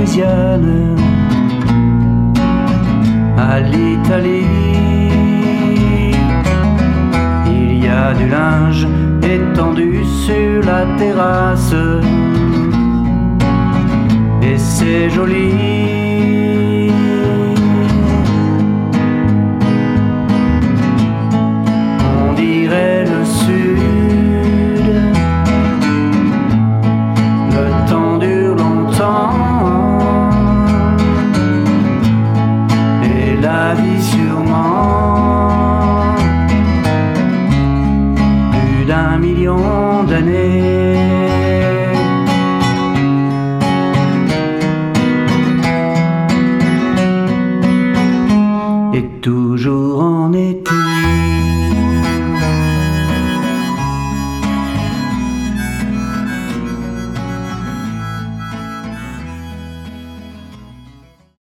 Louisiane à l'Italie. Il y a du linge étendu sur la terrasse et c'est joli. On dirait le sud, le temps dure longtemps et la vie sûrement plus d'1 million d'années. Et toujours en été.